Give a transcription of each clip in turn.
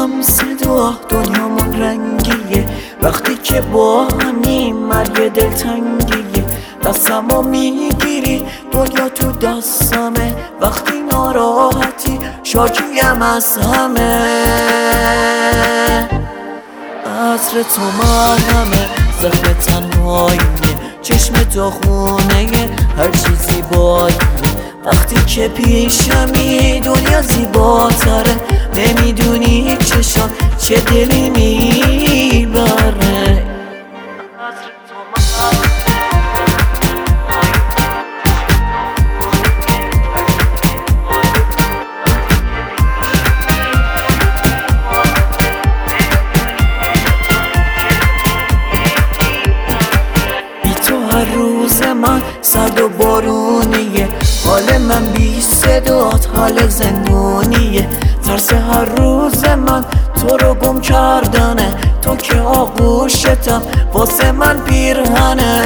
شمس دعا دنیامون رنگیه وقتی که با همیم مرگ دلتنگیه دستمو میگیری دنیا تو دستمه وقتی ناراحتی شاکیم از همه عطر تو مرهمه زخم تنهاییه چشم تو خونه هر چیزی باییه وقتی که پیشمی دنیا زیباتره نمیدونی چشم چه دلی میبره هر روز من سرد و بارونیه حال من بی صدات حال زندونیه ترس هر روز من تو رو گم کردنه تو که آغوشتم واسه من پیرهنه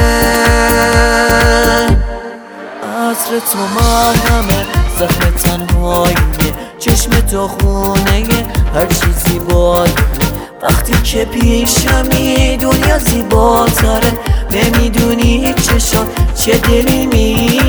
عطر تو مرهمه زخم تنهاییه چشم تو خونه هر چیزی باییه وقتی که پیشمی دنیا زیباتره نمیدونی چشم چه دلی